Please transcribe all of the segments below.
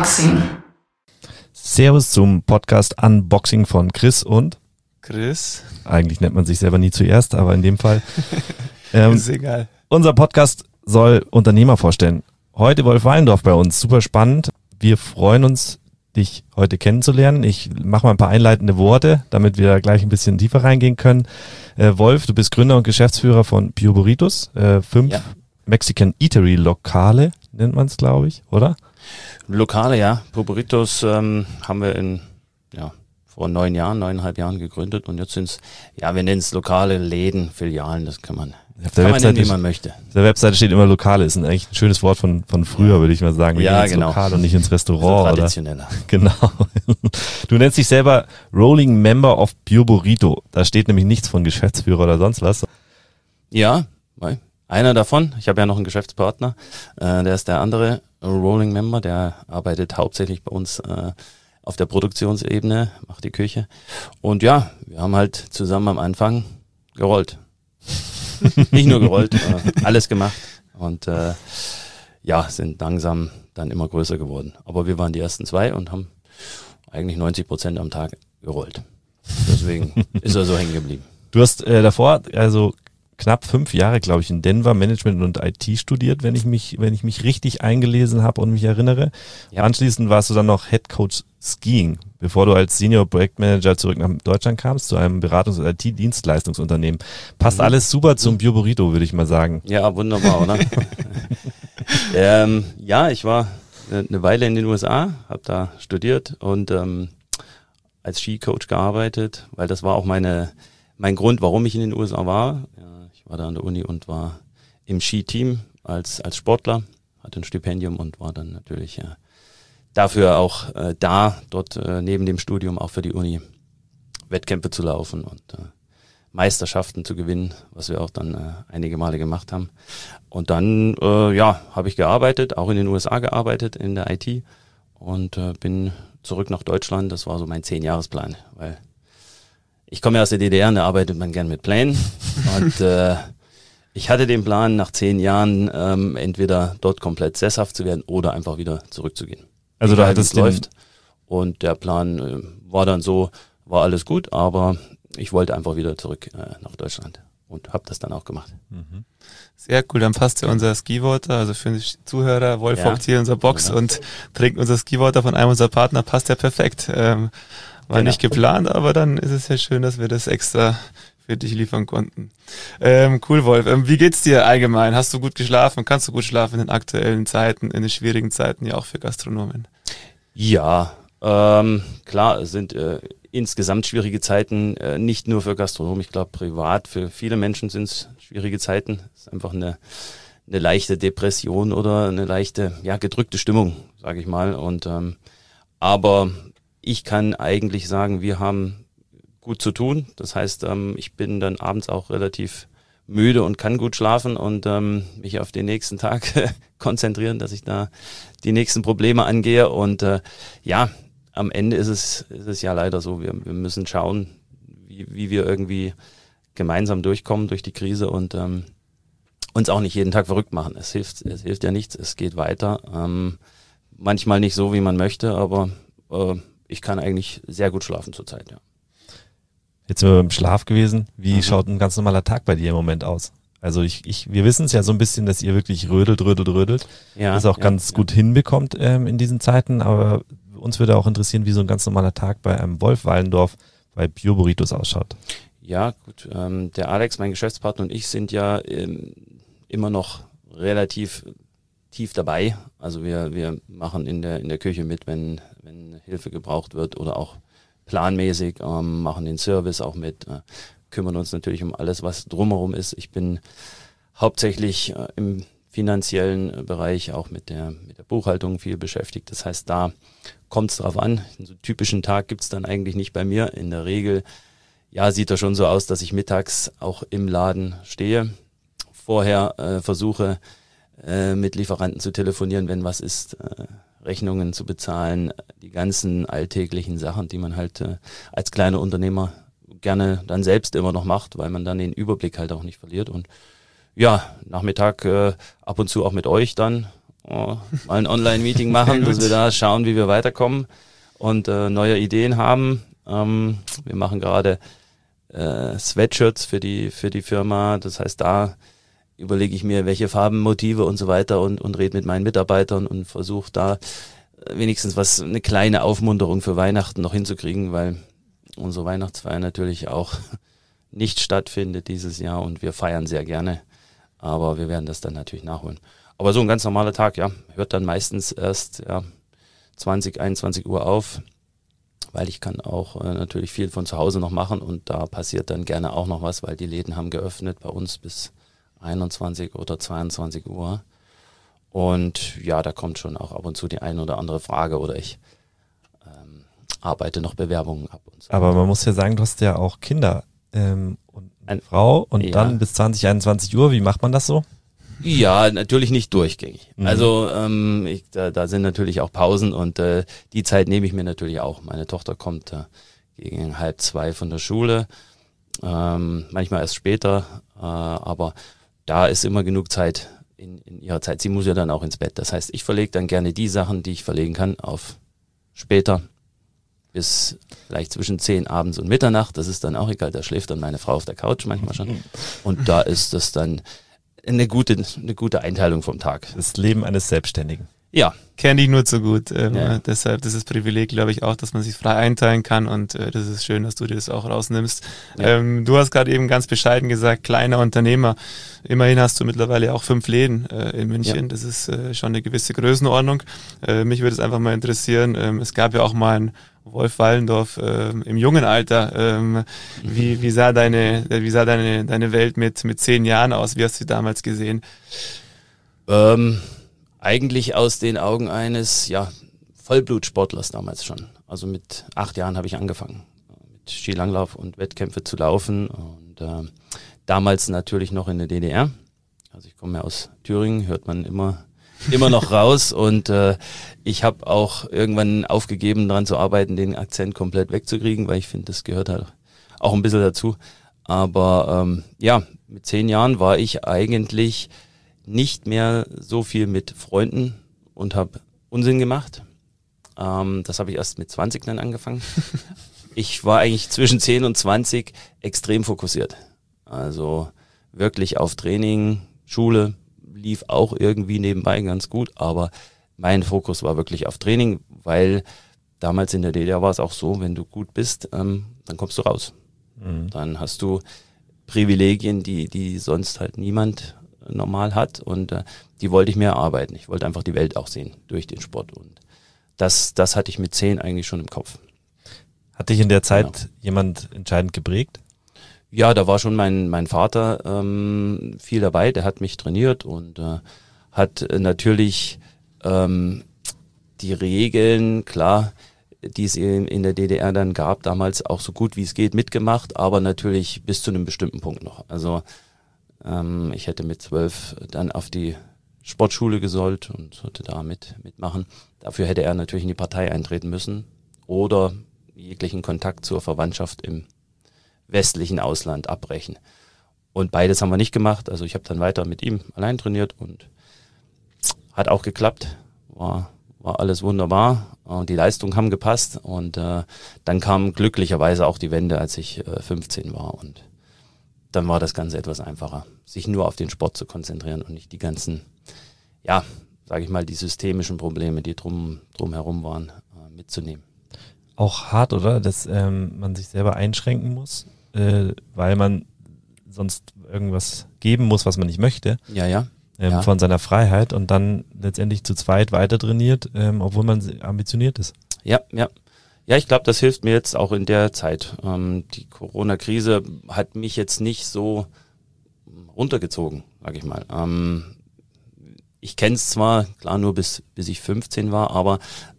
Unboxing. Servus zum Podcast Unboxing von Chris und Chris. Eigentlich nennt man sich selber nie zuerst, aber in dem Fall. Ist egal. Unser Podcast soll Unternehmer vorstellen. Heute Wolf Wallendorf bei uns, super spannend. Wir freuen uns, dich heute kennenzulernen. Ich mache mal ein paar einleitende Worte, damit wir da gleich ein bisschen tiefer reingehen können. Wolf, du bist Gründer und Geschäftsführer von Pure Burritos. 5 Mexican Eatery Lokale nennt man es, glaube ich, oder? Lokale, ja. Pure Burritos haben wir vor 9,5 Jahren gegründet und jetzt sind es, wir nennen es lokale Läden, Filialen, das kann man nennen, wie man möchte. Auf der Webseite steht immer Lokale, ist eigentlich ein schönes Wort von früher, würde ich mal sagen. Wir gehen ins Lokal und nicht ins Restaurant. Also traditioneller. Oder? Genau. Du nennst dich selber Rolling Member of Pure Burrito. Da steht nämlich nichts von Geschäftsführer oder sonst was. Ja, einer davon. Ich habe ja noch einen Geschäftspartner, der ist der andere Rolling Member, der arbeitet hauptsächlich bei uns auf der Produktionsebene, macht die Küche. Und ja, wir haben halt zusammen am Anfang gerollt. Nicht nur gerollt, alles gemacht und sind langsam dann immer größer geworden. Aber wir waren die ersten 2 und haben eigentlich 90% am Tag gerollt. Deswegen ist er so hängen geblieben. Du hast davor also knapp 5 Jahre, glaube ich, in Denver Management und IT studiert, wenn ich mich richtig eingelesen habe und mich erinnere. Ja. Anschließend warst du dann noch Head Coach Skiing, bevor du als Senior Projektmanager zurück nach Deutschland kamst, zu einem Beratungs- und IT-Dienstleistungsunternehmen. Passt alles super zum Pure Burrito, würde ich mal sagen. Ja, wunderbar, oder? Ich war eine Weile in den USA, habe da studiert und als Skicoach gearbeitet, weil das war auch mein Grund, warum ich in den USA war. Ich war da an der Uni und war im Skiteam als Sportler, hatte ein Stipendium und war dann natürlich dafür auch dort neben dem Studium auch für die Uni Wettkämpfe zu laufen und Meisterschaften zu gewinnen, was wir auch dann einige Male gemacht haben. Und dann habe ich gearbeitet, auch in den USA gearbeitet in der IT und bin zurück nach Deutschland. Das war so mein 10-Jahresplan, weil ich komme ja aus der DDR und da arbeitet man gern mit Plänen und ich hatte den Plan, nach 10 Jahren entweder dort komplett sesshaft zu werden oder einfach wieder zurückzugehen. Also da hattest du läuft und der Plan war dann so, war alles gut, aber ich wollte einfach wieder zurück nach Deutschland und habe das dann auch gemacht. Mhm. Sehr cool, dann passt ja unser Skiwater, also für die Zuhörer, Wolf hockt hier in unserer Box und trinkt unser Skiwater von einem unserer Partner, passt ja perfekt. War nicht geplant, aber dann ist es ja schön, dass wir das extra für dich liefern konnten. Cool, Wolf. Wie geht's dir allgemein? Hast du gut geschlafen? Kannst du gut schlafen in den aktuellen Zeiten, in den schwierigen Zeiten, ja auch für Gastronomen? Ja, klar, es sind insgesamt schwierige Zeiten, nicht nur für Gastronomen. Ich glaube, privat, für viele Menschen sind es schwierige Zeiten. Es ist einfach eine leichte Depression oder eine leichte, gedrückte Stimmung, sage ich mal. Und aber ich kann eigentlich sagen, wir haben gut zu tun. Das heißt, ich bin dann abends auch relativ müde und kann gut schlafen und mich auf den nächsten Tag konzentrieren, dass ich da die nächsten Probleme angehe. Und am Ende ist es ja leider so, wir müssen schauen, wie wir irgendwie gemeinsam durchkommen durch die Krise und uns auch nicht jeden Tag verrückt machen. Es hilft ja nichts, es geht weiter. Manchmal nicht so, wie man möchte, aber ich kann eigentlich sehr gut schlafen zurzeit, ja. Jetzt sind wir beim Schlaf gewesen. Wie schaut ein ganz normaler Tag bei dir im Moment aus? Also wir wissen es ja so ein bisschen, dass ihr wirklich rödelt. Ja, das auch ganz gut hinbekommt in diesen Zeiten, aber uns würde auch interessieren, wie so ein ganz normaler Tag bei einem Wolf Wallendorf bei Pure Burritos ausschaut. Ja, gut. Der Alex, mein Geschäftspartner und ich sind ja immer noch relativ tief dabei. Also wir machen in der Küche mit, wenn Hilfe gebraucht wird oder auch planmäßig, machen den Service auch mit, kümmern uns natürlich um alles, was drumherum ist. Ich bin hauptsächlich im finanziellen Bereich auch mit der Buchhaltung viel beschäftigt. Das heißt, da kommt es drauf an. So einen typischen Tag gibt es dann eigentlich nicht bei mir. In der Regel sieht das schon so aus, dass ich mittags auch im Laden stehe. Vorher versuche mit Lieferanten zu telefonieren, wenn was ist, Rechnungen zu bezahlen, die ganzen alltäglichen Sachen, die man halt als kleiner Unternehmer gerne dann selbst immer noch macht, weil man dann den Überblick halt auch nicht verliert. Und Nachmittag ab und zu auch mit euch dann mal ein Online-Meeting machen, dass wir da schauen, wie wir weiterkommen und neue Ideen haben. Wir machen gerade Sweatshirts für die Firma. Das heißt, da überlege ich mir, welche Farben, Motive und so weiter und rede mit meinen Mitarbeitern und versuche da wenigstens eine kleine Aufmunterung für Weihnachten noch hinzukriegen, weil unsere Weihnachtsfeier natürlich auch nicht stattfindet dieses Jahr und wir feiern sehr gerne, aber wir werden das dann natürlich nachholen. Aber so ein ganz normaler Tag, ja, hört dann meistens erst 20, 21 Uhr auf, weil ich kann auch natürlich viel von zu Hause noch machen und da passiert dann gerne auch noch was, weil die Läden haben geöffnet bei uns bis 21 oder 22 Uhr. Und ja, da kommt schon auch ab und zu die eine oder andere Frage oder ich arbeite noch Bewerbungen ab und so. Aber man muss ja sagen, du hast ja auch Kinder und eine Frau und dann bis 20, 21 Uhr. Wie macht man das so? Ja, natürlich nicht durchgängig. Also da sind natürlich auch Pausen und die Zeit nehme ich mir natürlich auch. Meine Tochter kommt gegen 1:30 von der Schule, manchmal erst später, aber da ist immer genug Zeit in ihrer Zeit. Sie muss ja dann auch ins Bett. Das heißt, ich verlege dann gerne die Sachen, die ich verlegen kann, auf später bis vielleicht zwischen 10 abends und Mitternacht. Das ist dann auch egal. Da schläft dann meine Frau auf der Couch manchmal schon. Und da ist das dann eine gute Einteilung vom Tag. Das Leben eines Selbstständigen. Ja. Kenne ich nur zu gut. Deshalb, das ist Privileg, glaube ich, auch, dass man sich frei einteilen kann und das ist schön, dass du dir das auch rausnimmst. Ja. Du hast gerade eben ganz bescheiden gesagt, kleiner Unternehmer. Immerhin hast du mittlerweile auch 5 Läden in München. Ja. Das ist schon eine gewisse Größenordnung. Mich würde es einfach mal interessieren, es gab ja auch mal ein Wolf Wallendorf im jungen Alter. Wie sah deine Welt mit 10 Jahren aus? Wie hast du sie damals gesehen? Eigentlich aus den Augen eines Vollblutsportlers damals schon. Also mit 8 Jahren habe ich angefangen, mit Skilanglauf und Wettkämpfe zu laufen und damals natürlich noch in der DDR. Also ich komme ja aus Thüringen, hört man immer noch raus und ich habe auch irgendwann aufgegeben, daran zu arbeiten, den Akzent komplett wegzukriegen, weil ich finde, das gehört halt auch ein bisschen dazu. Aber mit 10 Jahren war ich eigentlich nicht mehr so viel mit Freunden und habe Unsinn gemacht. Das habe ich erst mit 20 dann angefangen. Ich war eigentlich zwischen 10 und 20 extrem fokussiert. Also wirklich auf Training, Schule lief auch irgendwie nebenbei ganz gut, aber mein Fokus war wirklich auf Training, weil damals in der DDR war es auch so, wenn du gut bist, dann kommst du raus. Dann hast du Privilegien, die sonst halt niemand normal hat und die wollte ich mir erarbeiten. Ich wollte einfach die Welt auch sehen durch den Sport und das hatte ich mit 10 eigentlich schon im Kopf. Hat dich in der Zeit jemand entscheidend geprägt? Ja, da war schon mein Vater viel dabei, der hat mich trainiert und hat natürlich die Regeln, klar, die es in der DDR dann gab, damals auch so gut wie es geht mitgemacht, aber natürlich bis zu einem bestimmten Punkt noch. Also ich hätte mit 12 dann auf die Sportschule gesollt und sollte da mitmachen. Dafür hätte er natürlich in die Partei eintreten müssen oder jeglichen Kontakt zur Verwandtschaft im westlichen Ausland abbrechen. Und beides haben wir nicht gemacht. Also ich habe dann weiter mit ihm allein trainiert und hat auch geklappt. War alles wunderbar. Die Leistungen haben gepasst und dann kam glücklicherweise auch die Wende, als ich 15 war und dann war das Ganze etwas einfacher, sich nur auf den Sport zu konzentrieren und nicht die ganzen, sage ich mal, die systemischen Probleme, die drumherum waren, mitzunehmen. Auch hart, oder? Dass man sich selber einschränken muss, weil man sonst irgendwas geben muss, was man nicht möchte. Ja. Von seiner Freiheit und dann letztendlich zu zweit weiter trainiert, obwohl man ambitioniert ist. Ja, ich glaube, das hilft mir jetzt auch in der Zeit. Die Corona-Krise hat mich jetzt nicht so runtergezogen, sage ich mal. Ich kenne es zwar, klar, nur bis ich 15 war, aber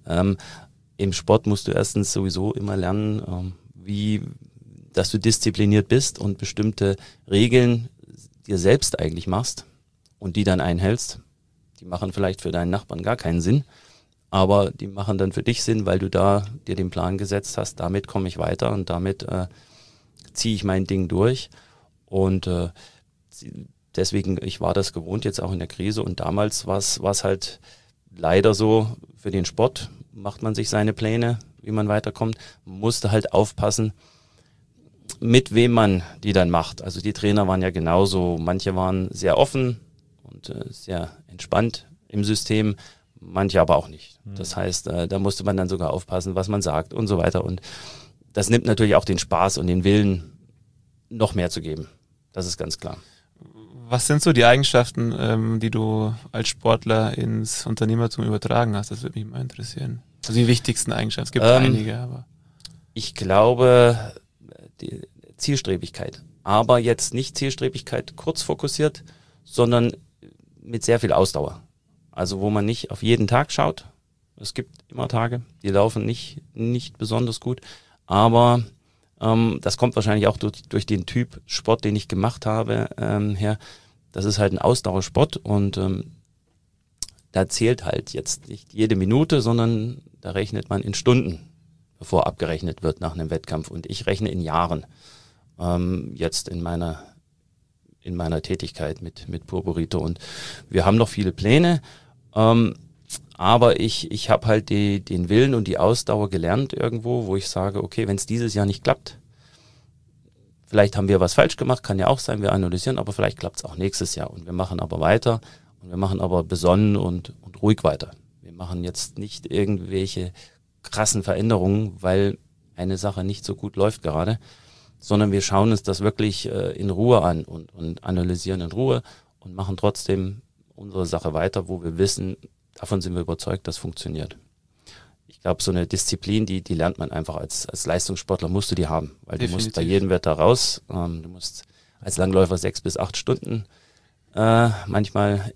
im Sport musst du erstens sowieso immer lernen, dass du diszipliniert bist und bestimmte Regeln dir selbst eigentlich machst und die dann einhältst. Die machen vielleicht für deinen Nachbarn gar keinen Sinn, aber die machen dann für dich Sinn, weil du da dir den Plan gesetzt hast, damit komme ich weiter und damit ziehe ich mein Ding durch. Und deswegen, ich war das gewohnt jetzt auch in der Krise und damals war es halt leider so, für den Sport macht man sich seine Pläne, wie man weiterkommt, man musste halt aufpassen, mit wem man die dann macht. Also die Trainer waren ja genauso, manche waren sehr offen und sehr entspannt im System, manche aber auch nicht. Das heißt, da musste man dann sogar aufpassen, was man sagt und so weiter. Und das nimmt natürlich auch den Spaß und den Willen, noch mehr zu geben. Das ist ganz klar. Was sind so die Eigenschaften, die du als Sportler ins Unternehmertum übertragen hast? Das würde mich mal interessieren. Also die wichtigsten Eigenschaften. Es gibt einige, aber... Ich glaube, die Zielstrebigkeit. Aber jetzt nicht Zielstrebigkeit kurz fokussiert, sondern mit sehr viel Ausdauer. Also wo man nicht auf jeden Tag schaut. Es gibt immer Tage, die laufen nicht besonders gut. Aber das kommt wahrscheinlich auch durch den Typ Sport, den ich gemacht habe, her. Das ist halt ein Ausdauersport und da zählt halt jetzt nicht jede Minute, sondern da rechnet man in Stunden, bevor abgerechnet wird nach einem Wettkampf. Und ich rechne in Jahren jetzt in meiner Tätigkeit mit Purburito. Und wir haben noch viele Pläne, aber ich habe halt den Willen und die Ausdauer gelernt irgendwo, wo ich sage, okay, wenn es dieses Jahr nicht klappt, vielleicht haben wir was falsch gemacht, kann ja auch sein, wir analysieren, aber vielleicht klappt es auch nächstes Jahr. Und wir machen aber weiter und wir machen aber besonnen und ruhig weiter. Wir machen jetzt nicht irgendwelche krassen Veränderungen, weil eine Sache nicht so gut läuft gerade, sondern wir schauen uns das wirklich in Ruhe an und analysieren in Ruhe und machen trotzdem unsere Sache weiter, wo wir wissen, davon sind wir überzeugt, das funktioniert. Ich glaube, so eine Disziplin, die lernt man einfach als Leistungssportler, musst du die haben, weil du musst bei jedem Wetter raus, du musst als Langläufer 6 bis 8 Stunden, manchmal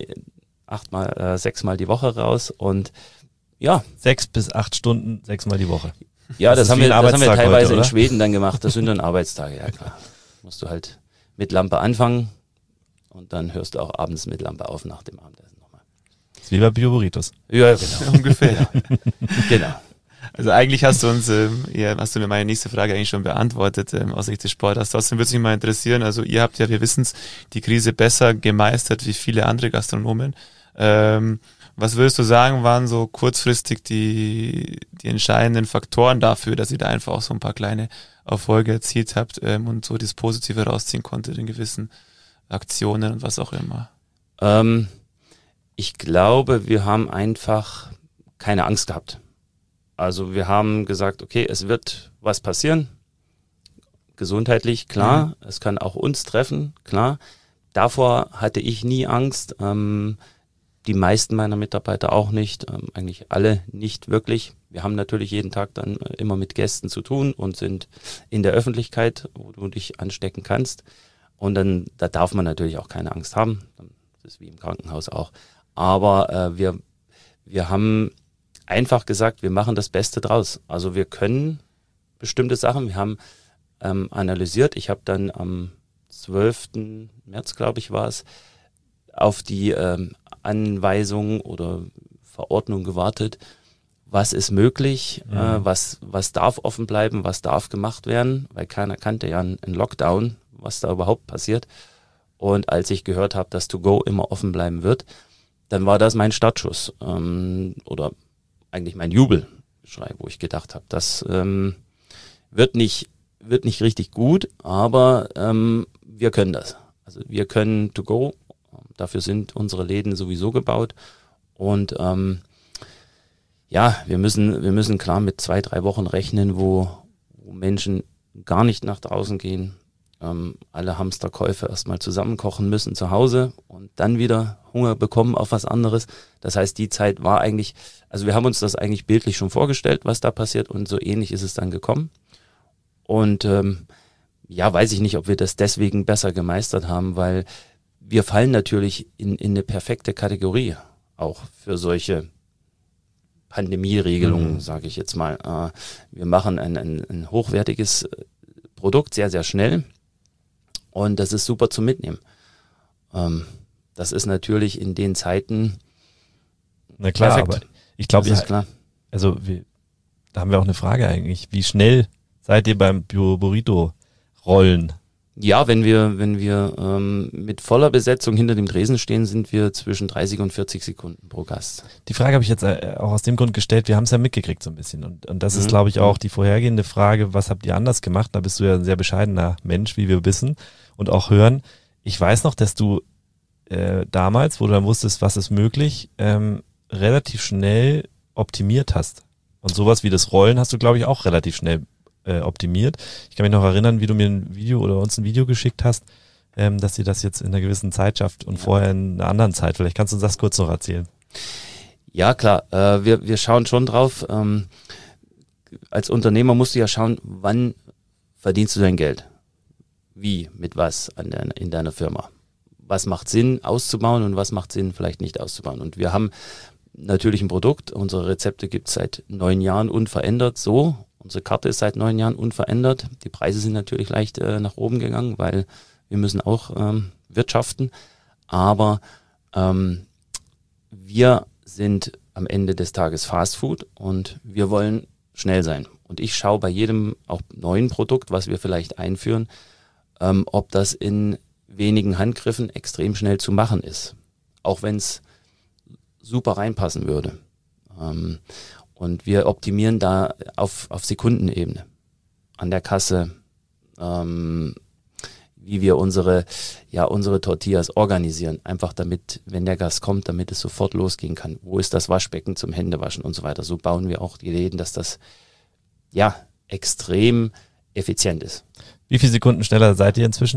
6-mal die Woche raus und ja. 6 bis 8 Stunden, 6-mal die Woche. Ja, das haben wir teilweise heute, in Schweden dann gemacht, das sind dann Arbeitstage, ja klar. Musst du halt mit Lampe anfangen und dann hörst du auch abends mit Lampe auf nach dem Abendessen nochmal. Das ist wie bei Bioburitos. Ja, genau. Ungefähr. Genau. Also eigentlich hast du mir meine nächste Frage eigentlich schon beantwortet, aus Sicht des Sports. Trotzdem würde es mich mal interessieren, also ihr habt ja, wir wissen es, die Krise besser gemeistert wie viele andere Gastronomen. Was würdest du sagen, waren so kurzfristig die entscheidenden Faktoren dafür, dass ihr da einfach auch so ein paar kleine Erfolge erzielt habt und so das Positive rausziehen konntet in gewissen Aktionen und was auch immer? Ich glaube, wir haben einfach keine Angst gehabt. Also wir haben gesagt, okay, es wird was passieren. Gesundheitlich, klar. Es kann auch uns treffen, klar. Davor hatte ich nie Angst. Die meisten meiner Mitarbeiter auch nicht. Eigentlich alle nicht wirklich. Wir haben natürlich jeden Tag dann immer mit Gästen zu tun und sind in der Öffentlichkeit, wo du dich anstecken kannst. Und dann, da darf man natürlich auch keine Angst haben. Das ist wie im Krankenhaus auch. Aber wir haben einfach gesagt, wir machen das Beste draus. Also wir können bestimmte Sachen, wir haben analysiert. Ich habe dann am 12. März, glaube ich, war es, auf die Anweisung oder Verordnung gewartet, was ist möglich, was darf offen bleiben, was darf gemacht werden, weil keiner kannte ja einen Lockdown, was da überhaupt passiert. Und als ich gehört habe, dass To-Go immer offen bleiben wird, dann war das mein Startschuss oder eigentlich mein Jubelschrei, wo ich gedacht habe, das wird nicht richtig gut, aber wir können das. Also wir können To-Go, dafür sind unsere Läden sowieso gebaut und wir müssen klar mit 2-3 Wochen rechnen, wo Menschen gar nicht nach draußen gehen, alle Hamsterkäufe erstmal zusammenkochen müssen zu Hause und dann wieder Hunger bekommen auf was anderes. Das heißt, die Zeit war eigentlich, also wir haben uns das eigentlich bildlich schon vorgestellt, was da passiert und so ähnlich ist es dann gekommen. Und weiß ich nicht, ob wir das deswegen besser gemeistert haben, weil wir fallen natürlich in eine perfekte Kategorie auch für solche Pandemieregelungen, sage ich jetzt mal. Wir machen ein hochwertiges Produkt sehr, sehr schnell und das ist super zum Mitnehmen. Das ist natürlich in den Zeiten na klar, perfekt. Aber ich glaube, das ist klar. Also da haben wir auch eine Frage eigentlich. Wie schnell seid ihr beim Burrito rollen? Ja, wenn wir mit voller Besetzung hinter dem Tresen stehen, sind wir zwischen 30 und 40 Sekunden pro Gast. Die Frage habe ich jetzt auch aus dem Grund gestellt, wir haben es ja mitgekriegt so ein bisschen. Und das ist, glaube ich, auch die vorhergehende Frage, was habt ihr anders gemacht? Da bist du ja ein sehr bescheidener Mensch, wie wir wissen und auch hören. Ich weiß noch, dass du damals, wo du dann wusstest, was ist möglich, relativ schnell optimiert hast. Und sowas wie das Rollen hast du, glaube ich, auch relativ schnell optimiert. Ich kann mich noch erinnern, wie du mir ein Video oder uns ein Video geschickt hast, dass ihr das jetzt in einer gewissen Zeit schafft und vorher in einer anderen Zeit. Vielleicht kannst du uns das kurz noch erzählen. Ja, klar. Wir schauen schon drauf. Als Unternehmer musst du ja schauen, wann verdienst du dein Geld? Wie, mit was in deiner Firma? Was macht Sinn auszubauen und was macht Sinn vielleicht nicht auszubauen? Und wir haben natürlich ein Produkt. Unsere Rezepte gibt es seit 9 Jahren unverändert so. Unsere Karte ist seit 9 Jahren unverändert. Die Preise sind natürlich leicht nach oben gegangen, weil wir müssen auch wirtschaften. Aber wir sind am Ende des Tages Fast Food und wir wollen schnell sein. Und ich schaue bei jedem auch neuen Produkt, was wir vielleicht einführen, ob das in wenigen Handgriffen extrem schnell zu machen ist. Auch wenn es super reinpassen würde. Und wir optimieren da auf Sekundenebene. An der Kasse, wie wir unsere Tortillas organisieren. Einfach damit, wenn der Gast kommt, damit es sofort losgehen kann. Wo ist das Waschbecken zum Händewaschen und so weiter. So bauen wir auch die Läden, dass das extrem effizient ist. Wie viele Sekunden schneller seid ihr inzwischen?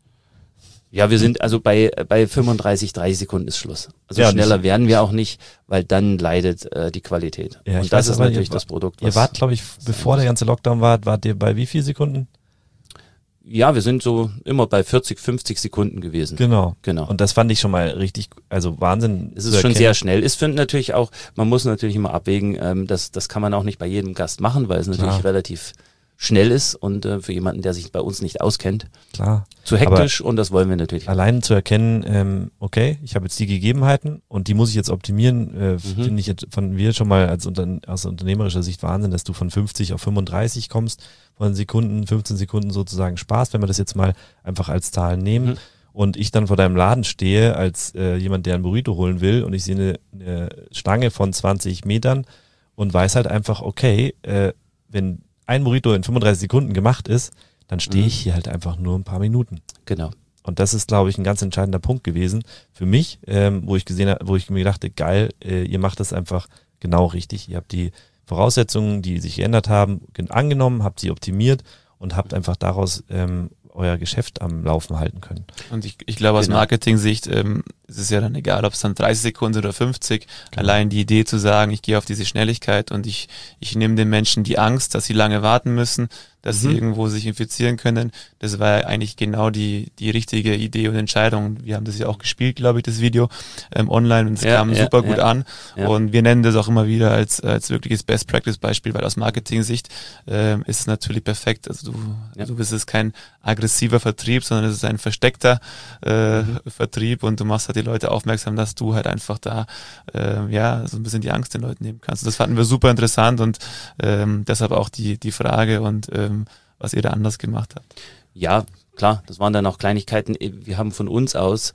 Ja, wir sind also bei 35, 30 Sekunden ist Schluss. Also schneller werden wir auch nicht, weil dann leidet die Qualität. Ja, und das ist natürlich das Produkt. Ihr wart, glaube ich, bevor der ganze Lockdown war, wart ihr bei wie viel Sekunden? Ja, wir sind so immer bei 40, 50 Sekunden gewesen. Genau. Und das fand ich schon mal richtig, also Wahnsinn. Es ist schon sehr schnell. Es findet natürlich auch, man muss natürlich immer abwägen, das kann man auch nicht bei jedem Gast machen, weil es natürlich relativ schnell ist und für jemanden, der sich bei uns nicht auskennt, zu hektisch und das wollen wir natürlich. Allein zu erkennen, okay, ich habe jetzt die Gegebenheiten und die muss ich jetzt optimieren, finde ich jetzt von wir schon mal aus unternehmerischer Sicht Wahnsinn, dass du von 50 auf 35 kommst, von Sekunden, 15 Sekunden sozusagen sparst, wenn wir das jetzt mal einfach als Zahlen nehmen und ich dann vor deinem Laden stehe als jemand, der ein Burrito holen will und ich sehe eine Stange von 20 Metern und weiß halt einfach, okay, wenn ein Burrito in 35 Sekunden gemacht ist, dann stehe ich hier halt einfach nur ein paar Minuten. Genau. Und das ist, glaube ich, ein ganz entscheidender Punkt gewesen für mich, wo ich mir dachte, geil, ihr macht das einfach genau richtig. Ihr habt die Voraussetzungen, die sich geändert haben, angenommen, habt sie optimiert und habt einfach daraus euer Geschäft am Laufen halten können. Und ich glaube, aus Marketing-Sicht ist es ja dann egal, ob es dann 30 Sekunden oder 50. Allein die Idee zu sagen, ich gehe auf diese Schnelligkeit und ich nehme den Menschen die Angst, dass sie lange warten müssen, dass sie irgendwo sich infizieren können. Das war ja eigentlich genau die richtige Idee und Entscheidung. Wir haben das ja auch gespielt, glaube ich, das Video online und es kam super gut an. Ja. Und wir nennen das auch immer wieder als wirkliches Best-Practice-Beispiel, weil aus Marketing-Sicht ist es natürlich perfekt. Also du bist es kein aggressiver Vertrieb, sondern es ist ein versteckter Vertrieb und du machst halt die Leute aufmerksam, dass du halt einfach da so ein bisschen die Angst den Leuten nehmen kannst. Das fanden wir super interessant und deshalb auch die Frage und was ihr da anders gemacht habt. Ja, klar, das waren dann auch Kleinigkeiten. Wir haben von uns aus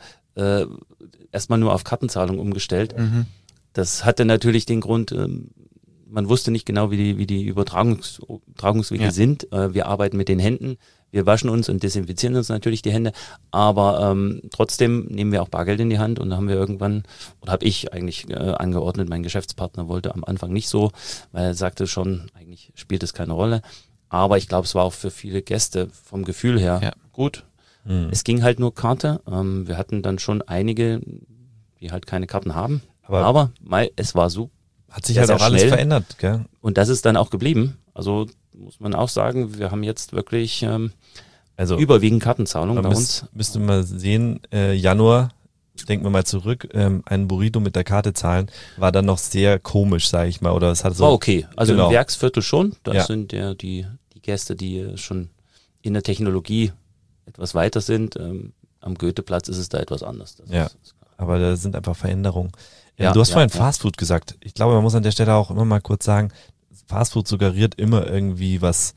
erstmal nur auf Kartenzahlung umgestellt. Das hatte natürlich den Grund, man wusste nicht genau, wie die Übertragungswege sind. Wir arbeiten mit den Händen. Wir waschen uns und desinfizieren uns natürlich die Hände, aber trotzdem nehmen wir auch Bargeld in die Hand und da haben wir irgendwann, oder habe ich eigentlich angeordnet, mein Geschäftspartner wollte am Anfang nicht so, weil er sagte schon, eigentlich spielt es keine Rolle. Aber ich glaube, es war auch für viele Gäste vom Gefühl her gut. Es ging halt nur Karte. Wir hatten dann schon einige, die halt keine Karten haben, aber es war so. Hat sich halt auch alles verändert, gell? Und das ist dann auch geblieben. Also muss man auch sagen, wir haben jetzt wirklich überwiegend Kartenzahlung bei uns. Müsste man sehen, Januar, denken wir mal zurück, ein Burrito mit der Karte zahlen, war dann noch sehr komisch, sage ich mal. Oder es hat so. War okay. Also im Werksviertel schon. Das sind ja die Gäste, die schon in der Technologie etwas weiter sind. Am Goetheplatz ist es da etwas anders. Aber da sind einfach Veränderungen. Du hast vorhin Fastfood gesagt. Ich glaube, man muss an der Stelle auch immer mal kurz sagen, Fastfood suggeriert immer irgendwie was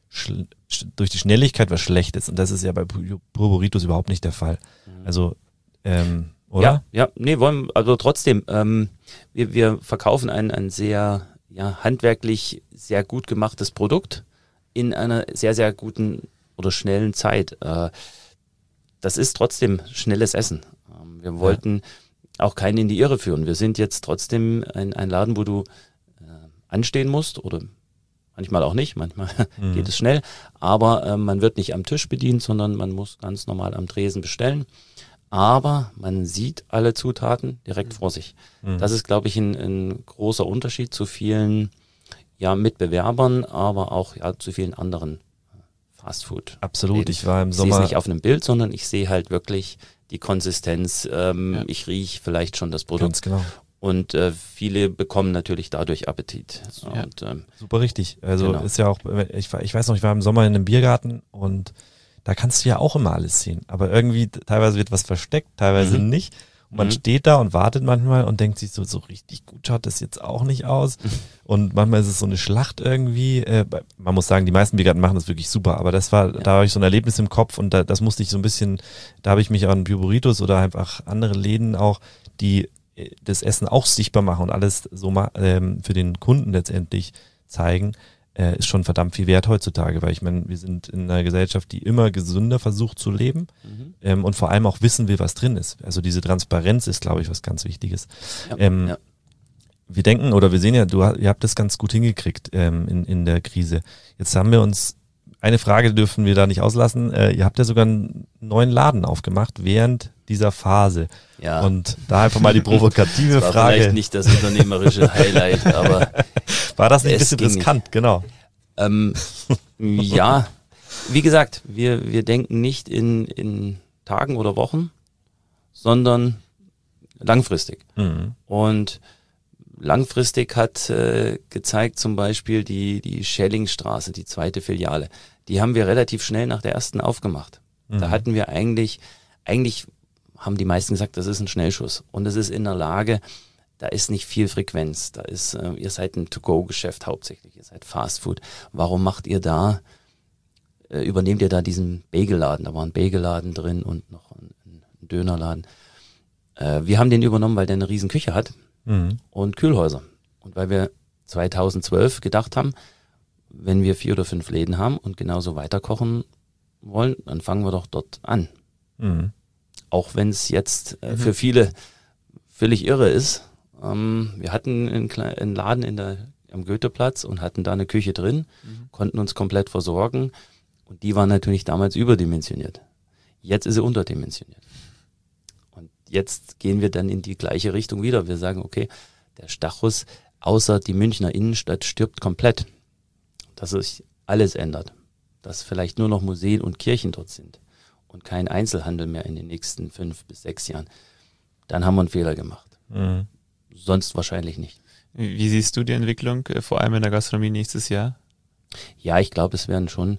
durch die Schnelligkeit was Schlechtes. Und das ist ja bei Puro Burritos überhaupt nicht der Fall. Also, oder? Also trotzdem, wir verkaufen ein sehr handwerklich sehr gut gemachtes Produkt in einer sehr, sehr guten oder schnellen Zeit. Das ist trotzdem schnelles Essen. Wir wollten auch keinen in die Irre führen. Wir sind jetzt trotzdem ein Laden, wo du anstehen musst oder manchmal auch nicht, manchmal geht es schnell, aber man wird nicht am Tisch bedient, sondern man muss ganz normal am Tresen bestellen. Aber man sieht alle Zutaten direkt vor sich. Das ist, glaube ich, ein großer Unterschied zu vielen Mitbewerbern, aber auch zu vielen anderen Fastfood. Absolut, ich war im Ich Sommer... sehe es nicht auf einem Bild, sondern ich sehe halt wirklich die Konsistenz. Ich rieche vielleicht schon das Produkt. Ganz genau. Und viele bekommen natürlich dadurch Appetit. Ja. Und, super richtig. Also ist ja auch, ich weiß noch, ich war im Sommer in einem Biergarten und da kannst du ja auch immer alles sehen. Aber irgendwie, teilweise wird was versteckt, teilweise nicht. Und man steht da und wartet manchmal und denkt sich so richtig gut schaut das jetzt auch nicht aus. Und manchmal ist es so eine Schlacht irgendwie. Man muss sagen, die meisten Biergärten machen das wirklich super. Aber das war, da habe ich so ein Erlebnis im Kopf und das musste ich so ein bisschen, da habe ich mich an Puro Burritos oder einfach andere Läden auch, die das Essen auch sichtbar machen und alles so für den Kunden letztendlich zeigen, ist schon verdammt viel wert heutzutage, weil ich meine, wir sind in einer Gesellschaft, die immer gesünder versucht zu leben und vor allem auch wissen will, was drin ist. Also diese Transparenz ist, glaube ich, was ganz Wichtiges. Wir denken oder wir sehen ja, ihr habt das ganz gut hingekriegt in der Krise. Jetzt haben wir uns, eine Frage dürfen wir da nicht auslassen, ihr habt ja sogar einen neuen Laden aufgemacht während dieser Phase. Ja. Und da einfach mal die provokative das war Frage. Vielleicht nicht das unternehmerische Highlight, aber war das nicht ein bisschen riskant, genau. Ja, wie gesagt, wir denken nicht in Tagen oder Wochen, sondern langfristig. Und langfristig hat gezeigt zum Beispiel die Schellingstraße, die zweite Filiale. Die haben wir relativ schnell nach der ersten aufgemacht. Da hatten wir eigentlich haben die meisten gesagt, das ist ein Schnellschuss. Und es ist in der Lage, da ist nicht viel Frequenz. Da ist, ihr seid ein To-Go-Geschäft hauptsächlich, ihr seid Fastfood. Warum macht ihr da, übernehmt ihr da diesen Bagelladen? Da war ein Bagelladen drin und noch ein Dönerladen. Wir haben den übernommen, weil der eine riesen Küche hat und Kühlhäuser. Und weil wir 2012 gedacht haben, wenn wir 4 oder 5 Läden haben und genauso weiterkochen wollen, dann fangen wir doch dort an. Auch wenn es jetzt für viele völlig irre ist. Wir hatten einen Laden am Goetheplatz und hatten da eine Küche drin, konnten uns komplett versorgen und die war natürlich damals überdimensioniert. Jetzt ist sie unterdimensioniert. Und jetzt gehen wir dann in die gleiche Richtung wieder. Wir sagen, okay, der Stachus, außer die Münchner Innenstadt, stirbt komplett. Dass sich alles ändert. Dass vielleicht nur noch Museen und Kirchen dort sind und kein Einzelhandel mehr in den nächsten 5 bis 6 Jahren. Dann haben wir einen Fehler gemacht. Sonst wahrscheinlich nicht. Wie siehst du die Entwicklung, vor allem in der Gastronomie nächstes Jahr? Ja, ich glaube, es werden schon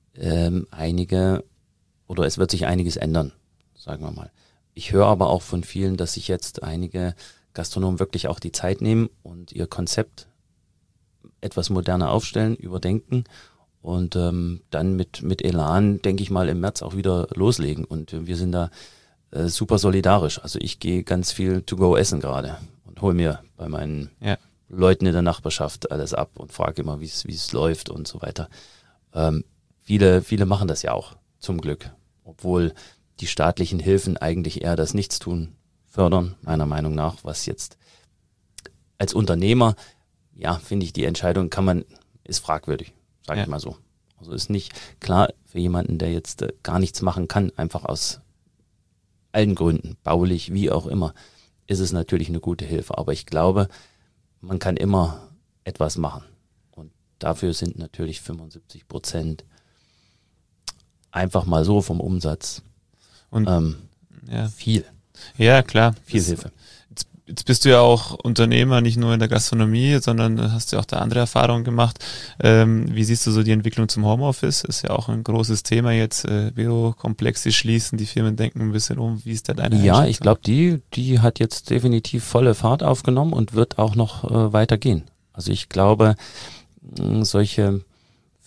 es wird sich einiges ändern, sagen wir mal. Ich höre aber auch von vielen, dass sich jetzt einige Gastronomen wirklich auch die Zeit nehmen und ihr Konzept etwas moderner aufstellen, überdenken und dann mit Elan, denke ich mal, im März auch wieder loslegen. Und wir sind da super solidarisch. Also ich gehe ganz viel to-go essen gerade und hole mir bei meinen Leuten in der Nachbarschaft alles ab und frage immer, wie es läuft und so weiter. Viele machen das ja auch, zum Glück. Obwohl die staatlichen Hilfen eigentlich eher das Nichtstun fördern, meiner Meinung nach, was jetzt als Unternehmer, finde ich, die Entscheidung ist fragwürdig, sage ich mal so. Also ist nicht klar für jemanden, der jetzt gar nichts machen kann, einfach aus allen Gründen, baulich, wie auch immer, ist es natürlich eine gute Hilfe. Aber ich glaube, man kann immer etwas machen. Und dafür sind natürlich 75% einfach mal so vom Umsatz und viel. Ja, klar. Viel Hilfe. Jetzt bist du ja auch Unternehmer, nicht nur in der Gastronomie, sondern hast ja auch da andere Erfahrungen gemacht. Wie siehst du so die Entwicklung zum Homeoffice? Ist ja auch ein großes Thema jetzt. Bürokomplexe schließen, die Firmen denken ein bisschen um. Wie ist da deine Einschätzung? Ja, ich glaube, die hat jetzt definitiv volle Fahrt aufgenommen und wird auch noch weitergehen. Also ich glaube, solche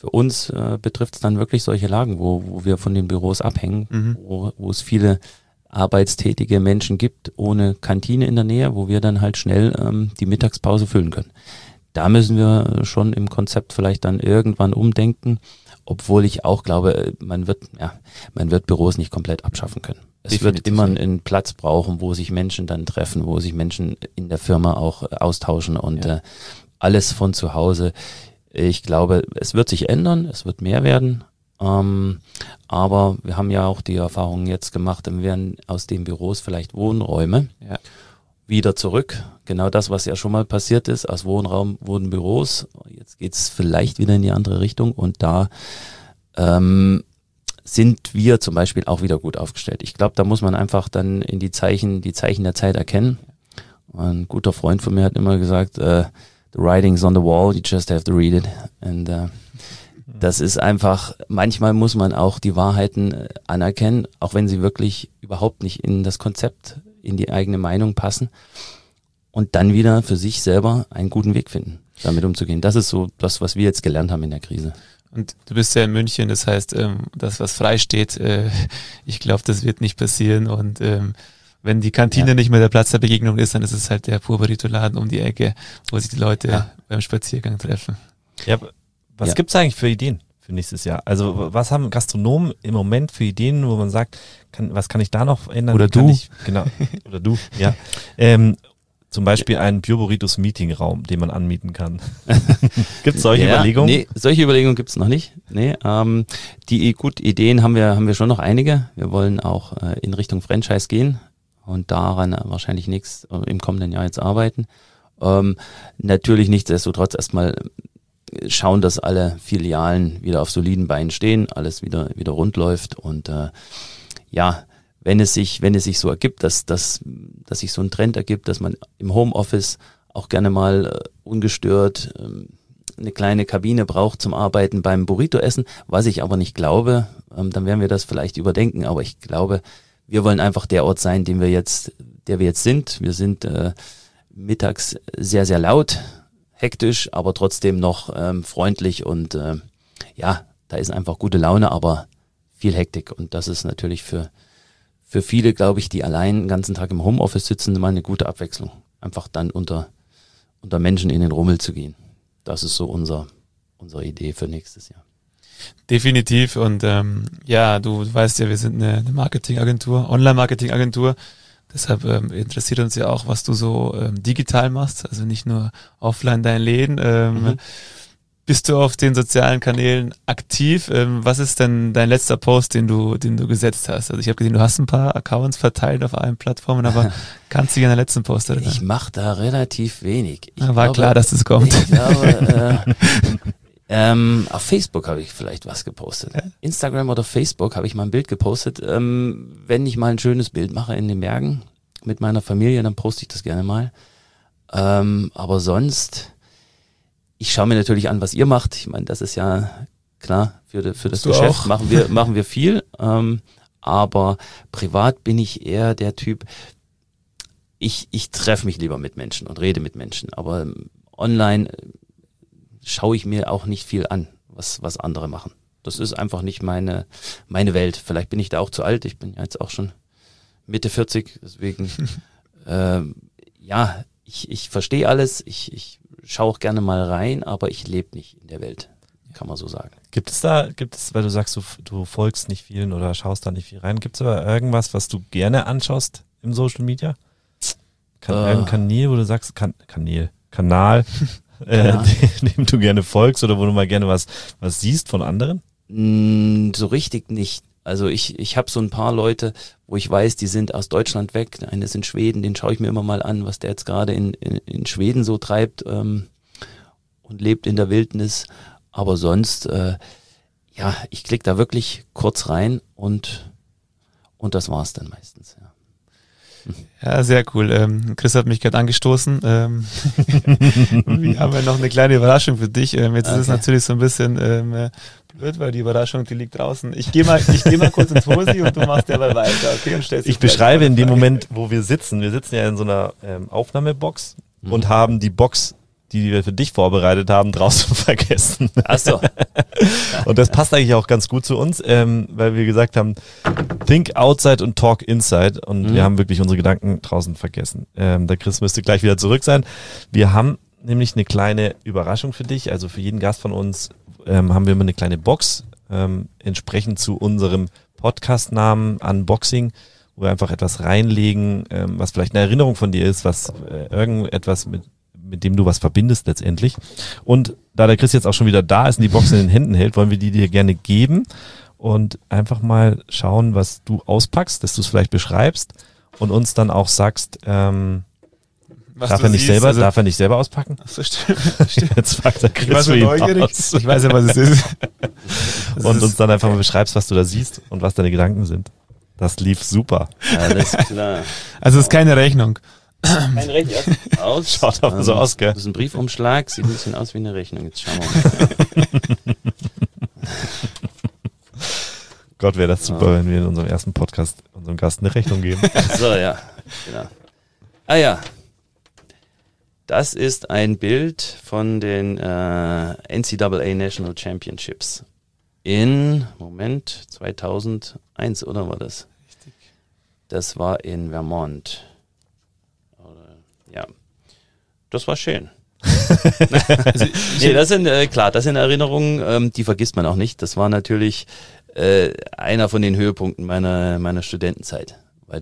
Für uns betrifft es dann wirklich solche Lagen, wo wir von den Büros abhängen, wo es viele arbeitstätige Menschen gibt, ohne Kantine in der Nähe, wo wir dann halt schnell die Mittagspause füllen können. Da müssen wir schon im Konzept vielleicht dann irgendwann umdenken, obwohl ich auch glaube, man wird Büros nicht komplett abschaffen können. Es wird immer einen Platz brauchen, wo sich Menschen dann treffen, wo sich Menschen in der Firma auch austauschen und alles von zu Hause. Ich glaube, es wird sich ändern, es wird mehr werden, aber wir haben ja auch die Erfahrung jetzt gemacht, dann werden aus den Büros vielleicht Wohnräume wieder zurück. Genau das, was ja schon mal passiert ist, aus Wohnraum wurden Büros. Jetzt geht es vielleicht wieder in die andere Richtung und da sind wir zum Beispiel auch wieder gut aufgestellt. Ich glaube, da muss man einfach dann in die Zeichen der Zeit erkennen. Ein guter Freund von mir hat immer gesagt, the writing's on the wall, you just have to read it. Und das ist einfach, manchmal muss man auch die Wahrheiten anerkennen, auch wenn sie wirklich überhaupt nicht in das Konzept, in die eigene Meinung passen und dann wieder für sich selber einen guten Weg finden, damit umzugehen. Das ist so das, was wir jetzt gelernt haben in der Krise. Und du bist ja in München, das heißt, das, was frei steht, ich glaube, das wird nicht passieren und wenn die Kantine nicht mehr der Platz der Begegnung ist, dann ist es halt der Pur-Burrito-Laden um die Ecke, wo sich die Leute beim Spaziergang treffen. Ja, was gibt's eigentlich für Ideen für nächstes Jahr? Also was haben Gastronomen im Moment für Ideen, wo man sagt, was kann ich da noch ändern? Oder du. Oder du, ja. Zum Beispiel einen Pure Burritos Meetingraum, den man anmieten kann. Gibt es solche Überlegungen? Nee, solche Überlegungen gibt es noch nicht. Nee, Ideen haben wir schon noch einige. Wir wollen auch in Richtung Franchise gehen und daran wahrscheinlich im kommenden Jahr jetzt arbeiten. Natürlich nichtsdestotrotz erstmal schauen, dass alle Filialen wieder auf soliden Beinen stehen, alles wieder rund läuft und wenn es sich so ergibt, dass sich so ein Trend ergibt, dass man im Homeoffice auch gerne mal ungestört eine kleine Kabine braucht zum Arbeiten beim Burrito-Essen, was ich aber nicht glaube, dann werden wir das vielleicht überdenken, aber ich glaube, wir wollen einfach der Ort sein, der wir jetzt sind. Wir sind mittags sehr, sehr laut, hektisch, aber trotzdem noch freundlich und da ist einfach gute Laune, aber viel Hektik und das ist natürlich für viele, glaube ich, die allein den ganzen Tag im Homeoffice sitzen, mal eine gute Abwechslung. Einfach dann unter Menschen in den Rummel zu gehen. Das ist so unsere Idee für nächstes Jahr. Definitiv und du weißt ja, wir sind eine Marketingagentur, Online-Marketingagentur. Deshalb interessiert uns ja auch, was du so digital machst, also nicht nur offline deinen Läden. Bist du auf den sozialen Kanälen aktiv? Was ist denn dein letzter Post, den du gesetzt hast? Also ich habe gesehen, du hast ein paar Accounts verteilt auf allen Plattformen, aber kannst du dich an den letzten Post erinnern? Ich mache da relativ wenig. War klar, dass das kommt. Ich glaube, auf Facebook habe ich vielleicht was gepostet. Ja? Instagram oder Facebook habe ich mal ein Bild gepostet. Wenn ich mal ein schönes Bild mache in den Bergen mit meiner Familie, dann poste ich das gerne mal. Aber sonst... Ich schaue mir natürlich an, was ihr macht. Ich meine, das ist ja klar, für das Geschäft machen wir viel. Aber privat bin ich eher der Typ, ich treffe mich lieber mit Menschen und rede mit Menschen. Aber online schaue ich mir auch nicht viel an, was andere machen. Das ist einfach nicht meine Welt. Vielleicht bin ich da auch zu alt. Ich bin ja jetzt auch schon Mitte 40. Deswegen, ich verstehe alles. Ich schaue auch gerne mal rein, aber ich lebe nicht in der Welt, kann man so sagen. Gibt es, weil du sagst, du folgst nicht vielen oder schaust da nicht viel rein, gibt es aber irgendwas, was du gerne anschaust im Social Media? Irgendein Kanal, wo du sagst, Kanal, dem du gerne folgst oder wo du mal gerne was siehst von anderen? So richtig nicht. Also ich habe so ein paar Leute, wo ich weiß, die sind aus Deutschland weg. Der eine ist in Schweden, den schaue ich mir immer mal an, was der jetzt gerade in Schweden so treibt und lebt in der Wildnis. Aber sonst, ich klicke da wirklich kurz rein und das war's dann meistens. Ja, sehr cool. Chris hat mich gerade angestoßen. Wir haben ja noch eine kleine Überraschung für dich. Jetzt ist es natürlich so ein bisschen blöd, weil die Überraschung, die liegt draußen. Ich geh mal kurz ins Hosi und du machst derweil weiter, okay? Und stellst ich beschreibe in dem Moment, wo wir sitzen ja in so einer Aufnahmebox und haben die Box die wir für dich vorbereitet haben, draußen vergessen. Ach so. Und das passt eigentlich auch ganz gut zu uns, weil wir gesagt haben, think outside und talk inside. Und wir haben wirklich unsere Gedanken draußen vergessen. Der Chris müsste gleich wieder zurück sein. Wir haben nämlich eine kleine Überraschung für dich. Also für jeden Gast von uns haben wir immer eine kleine Box, entsprechend zu unserem Podcast-Namen Unboxing, wo wir einfach etwas reinlegen, was vielleicht eine Erinnerung von dir ist, was irgendetwas mit dem du was verbindest letztendlich. Und da der Chris jetzt auch schon wieder da ist und die Box in den Händen hält, wollen wir die dir gerne geben und einfach mal schauen, was du auspackst, dass du es vielleicht beschreibst und uns dann auch sagst, darf er nicht selber auspacken? Ach so, stimmt. Jetzt fragt der Chris ich war so neugierig. Ich weiß ja, was es ist. Und uns dann einfach mal beschreibst, was du da siehst und was deine Gedanken sind. Das lief super. Alles klar. Also es ist keine Rechnung. Keine Rechnung aus. Schaut aber so aus, gell? Das ist ein Briefumschlag, sieht ein bisschen aus wie eine Rechnung. Jetzt schauen wir mal. Gott, wäre das super, wenn wir in unserem ersten Podcast unserem Gast eine Rechnung geben. So, ja. Genau. Ah ja. Das ist ein Bild von den NCAA National Championships in, 2001, oder war das? Richtig. Das war in Vermont. Ja, das war schön. Nee, das sind das sind Erinnerungen, die vergisst man auch nicht. Das war natürlich einer von den Höhepunkten meiner Studentenzeit, weil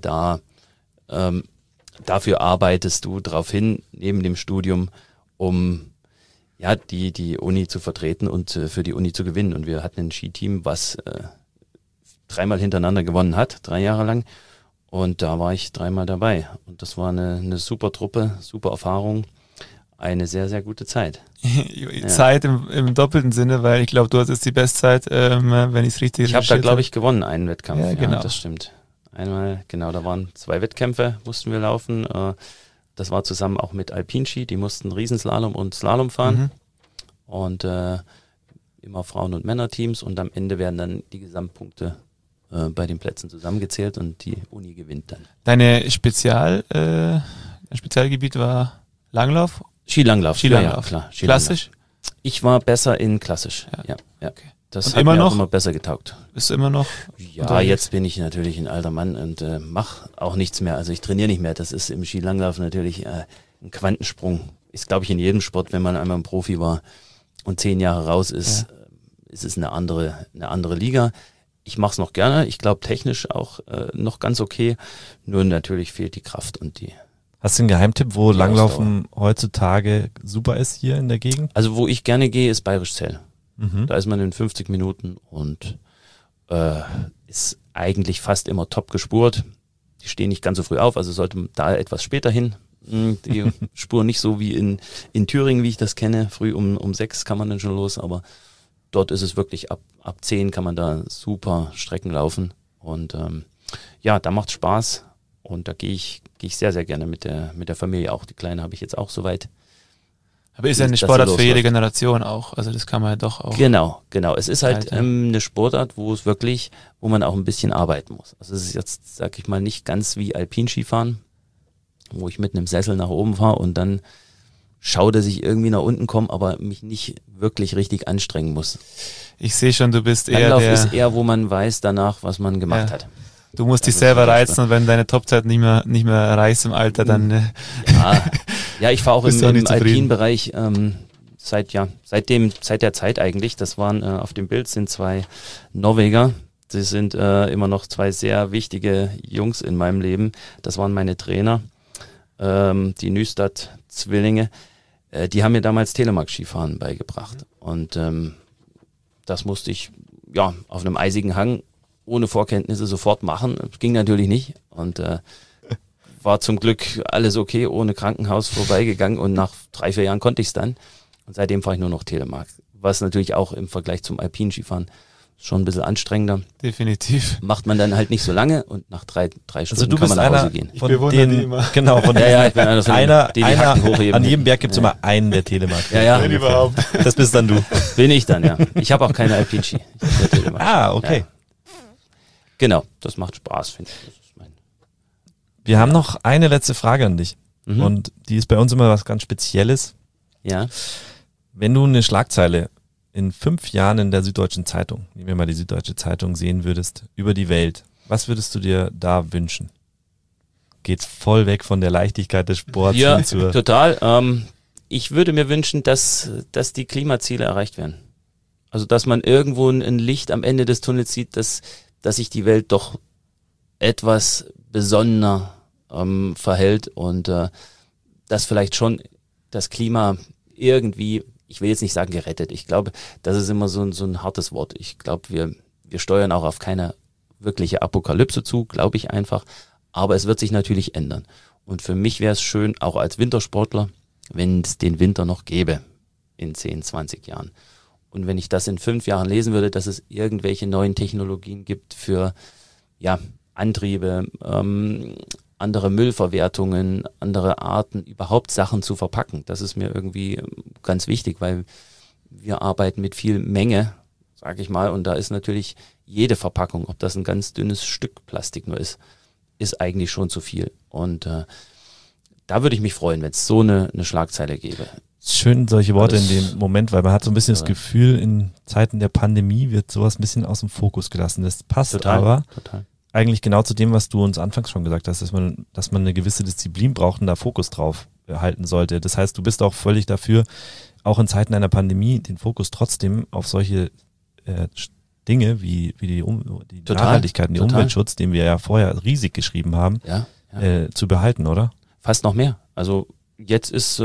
dafür arbeitest du darauf hin, neben dem Studium, um die Uni zu vertreten und für die Uni zu gewinnen. Und wir hatten ein Skiteam, was 3-mal hintereinander gewonnen hat, 3 Jahre lang. Und da war ich 3-mal dabei. Und das war eine super Truppe, super Erfahrung, eine sehr, sehr gute Zeit. Zeit im doppelten Sinne, weil ich glaube, du hast jetzt die Bestzeit, wenn ich es richtig Ich habe da, glaube ich, gewonnen, einen Wettkampf. Ja, genau. Ja, das stimmt. Einmal, genau, da waren 2 Wettkämpfe, mussten wir laufen. Das war zusammen auch mit Alpinski, die mussten Riesenslalom und Slalom fahren. Und immer Frauen- und Männerteams. Und am Ende werden dann die Gesamtpunkte bei den Plätzen zusammengezählt und die Uni gewinnt dann. Dein Spezialgebiet war Langlauf? Skilanglauf. Ja, klar. Klassisch? Ich war besser in klassisch. Ja. Okay. Das und hat immer mir noch? auch immer besser getaugt. Bist du immer noch? Ja, unterwegs? jetzt bin ich natürlich ein alter Mann und mache auch nichts mehr. Also ich trainiere nicht mehr. Das ist im Skilanglauf natürlich ein Quantensprung. Ist, glaube ich, in jedem Sport, wenn man einmal ein Profi war und 10 Jahre raus ist, ist es eine andere Liga. Ich mache es noch gerne. Ich glaube technisch auch noch ganz okay. Nur natürlich fehlt die Kraft und die. Hast du einen Geheimtipp, wo Langlaufen heutzutage super ist hier in der Gegend? Also wo ich gerne gehe, ist Bayerisch Zell. Da ist man in 50 Minuten und ist eigentlich fast immer top gespurt. Die stehen nicht ganz so früh auf, also sollte da etwas später hin. Die Spuren nicht so wie in Thüringen, wie ich das kenne. Früh um 6 kann man dann schon los, aber dort ist es wirklich ab 10 kann man da super Strecken laufen. Und da macht Spaß und da gehe ich sehr, sehr gerne mit der Familie auch. Die Kleine habe ich jetzt auch soweit. Aber ist ja eine Sportart für jede Generation auch. Also das kann man ja doch auch. Genau. Es ist halt eine Sportart, wo man auch ein bisschen arbeiten muss. Also es ist jetzt, sag ich mal, nicht ganz wie Alpinskifahren, wo ich mit einem Sessel nach oben fahre und dann schaue, dass ich irgendwie nach unten komme, aber mich nicht wirklich richtig anstrengen muss. Ich sehe schon, du bist Langlauf ist eher, wo man weiß danach, was man gemacht hat. Du musst dich selber reizen und wenn deine Topzeit nicht mehr erreichst im Alter, dann... Ich fahre auch im Alpinbereich seit der Zeit eigentlich. Das waren auf dem Bild sind 2 Norweger. Sie sind immer noch 2 sehr wichtige Jungs in meinem Leben. Das waren meine Trainer, die Nystad-Zwillinge. Die haben mir damals Telemark-Skifahren beigebracht. Und das musste ich auf einem eisigen Hang ohne Vorkenntnisse sofort machen. Das ging natürlich nicht und war zum Glück alles okay, ohne Krankenhaus vorbeigegangen und nach 3-4 Jahren konnte ich es dann. Und seitdem fahre ich nur noch Telemark. Was natürlich auch im Vergleich zum Alpinskifahren schon ein bisschen anstrengender. Definitiv. Macht man dann halt nicht so lange und nach 3 Stunden kann man nach Hause gehen. Ich bewundere die immer. Genau, von ich bin einer von die Hacken hochheben. An jedem Berg gibt es immer einen, der Telemark. Ja. Überhaupt. Das bist dann du. Bin ich dann, ja. Ich habe auch keine Alpinski. Okay. Ja. Genau, das macht Spaß, finde ich. Wir haben noch eine letzte Frage an dich. Und die ist bei uns immer was ganz Spezielles. Ja. Wenn du eine Schlagzeile in 5 Jahren in der Süddeutschen Zeitung, nehmen wir mal die Süddeutsche Zeitung, sehen würdest, über die Welt, was würdest du dir da wünschen? Geht's voll weg von der Leichtigkeit des Sports? Ja, total. Ich würde mir wünschen, dass die Klimaziele erreicht werden. Also, dass man irgendwo ein Licht am Ende des Tunnels sieht, dass sich die Welt doch etwas besonnener verhält und dass vielleicht schon das Klima irgendwie, ich will jetzt nicht sagen gerettet, ich glaube, das ist immer so ein hartes Wort. Ich glaube, wir steuern auch auf keine wirkliche Apokalypse zu, glaube ich einfach, aber es wird sich natürlich ändern. Und für mich wäre es schön, auch als Wintersportler, wenn es den Winter noch gäbe in 10, 20 Jahren. Und wenn ich das in 5 Jahren lesen würde, dass es irgendwelche neuen Technologien gibt für Antriebe, andere Müllverwertungen, andere Arten, überhaupt Sachen zu verpacken. Das ist mir irgendwie ganz wichtig, weil wir arbeiten mit viel Menge, sage ich mal, und da ist natürlich jede Verpackung, ob das ein ganz dünnes Stück Plastik nur ist eigentlich schon zu viel. Und da würde ich mich freuen, wenn es so eine Schlagzeile gäbe. Schön solche Worte in dem Moment, weil man hat so ein bisschen das Gefühl, in Zeiten der Pandemie wird sowas ein bisschen aus dem Fokus gelassen. Das passt total. Eigentlich genau zu dem, was du uns anfangs schon gesagt hast, dass man eine gewisse Disziplin braucht und da Fokus drauf halten sollte. Das heißt, du bist auch völlig dafür, auch in Zeiten einer Pandemie den Fokus trotzdem auf solche Dinge wie die Nachhaltigkeit und den Umweltschutz, den wir ja vorher riesig geschrieben haben, zu behalten, oder? Fast noch mehr. Also jetzt ist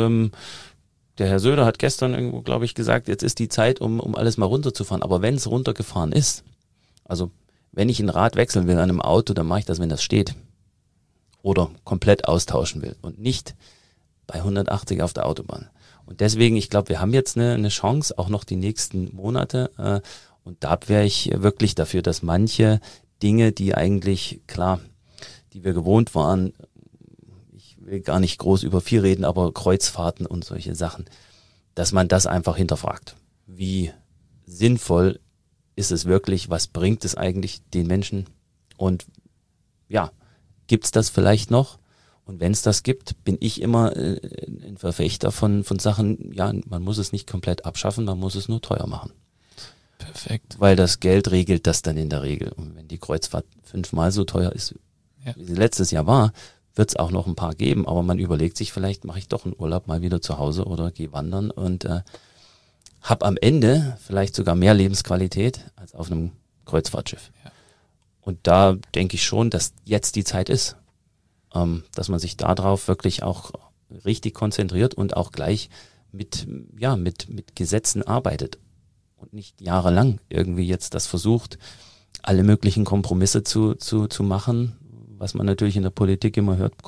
der Herr Söder hat gestern irgendwo, glaube ich, gesagt, jetzt ist die Zeit, um alles mal runterzufahren. Aber wenn es runtergefahren ist, also wenn ich ein Rad wechseln will an einem Auto, dann mache ich das, wenn das steht. Oder komplett austauschen will und nicht bei 180 auf der Autobahn. Und deswegen, ich glaube, wir haben jetzt eine Chance, auch noch die nächsten Monate. Und da wäre ich wirklich dafür, dass manche Dinge, die eigentlich, klar, die wir gewohnt waren, will gar nicht groß über viel reden, aber Kreuzfahrten und solche Sachen, dass man das einfach hinterfragt. Wie sinnvoll ist es wirklich? Was bringt es eigentlich den Menschen? Und gibt es das vielleicht noch? Und wenn es das gibt, bin ich immer ein Verfechter von Sachen, man muss es nicht komplett abschaffen, man muss es nur teuer machen. Perfekt. Weil das Geld regelt das dann in der Regel. Und wenn die Kreuzfahrt 5-mal so teuer ist, wie sie letztes Jahr war, wird es auch noch ein paar geben, aber man überlegt sich, vielleicht mache ich doch einen Urlaub mal wieder zu Hause oder gehe wandern und habe am Ende vielleicht sogar mehr Lebensqualität als auf einem Kreuzfahrtschiff. Ja. Und da denke ich schon, dass jetzt die Zeit ist, dass man sich darauf wirklich auch richtig konzentriert und auch gleich mit Gesetzen arbeitet und nicht jahrelang irgendwie jetzt das versucht, alle möglichen Kompromisse zu machen, was man natürlich in der Politik immer hört,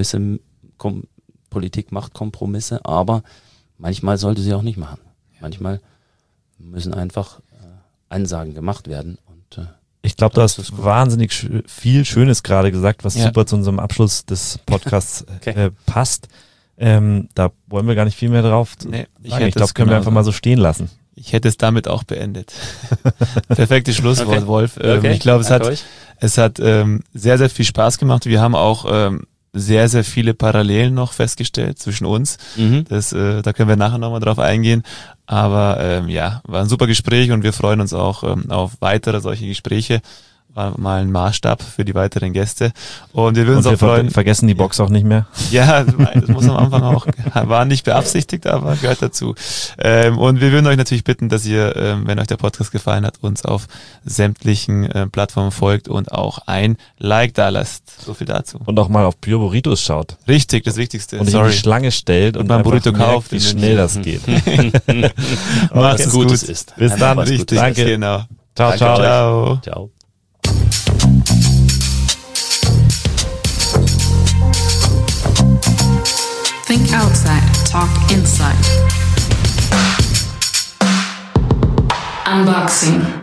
Politik macht Kompromisse, aber manchmal sollte sie auch nicht machen. Manchmal müssen einfach Ansagen gemacht werden. Und ich glaube, du hast wahnsinnig viel Schönes gerade gesagt, was super zu unserem Abschluss des Podcasts passt. Da wollen wir gar nicht viel mehr drauf sagen. Ich glaube, können wir einfach mal so stehen lassen. Ich hätte es damit auch beendet. Perfektes Schlusswort, Wolf. Ich glaube, es hat sehr, sehr viel Spaß gemacht. Wir haben auch sehr, sehr viele Parallelen noch festgestellt zwischen uns. Da können wir nachher nochmal drauf eingehen. Aber war ein super Gespräch und wir freuen uns auch auf weitere solche Gespräche. War mal ein Maßstab für die weiteren Gäste. Und wir würden uns auch freuen. Vergessen die Box auch nicht mehr. Ja, das muss am Anfang auch, war nicht beabsichtigt, aber gehört dazu. Und wir würden euch natürlich bitten, dass ihr, wenn euch der Podcast gefallen hat, uns auf sämtlichen Plattformen folgt und auch ein Like da lasst. So viel dazu. Und auch mal auf Pure Burritos schaut. Richtig, das Wichtigste. Und in die Schlange stellt und man Burrito kauft, wie schnell das geht. Macht's gut. Bis dann. Richtig, danke. Genau. Ciao, ciao. Ciao. Think outside, talk inside. Unboxing.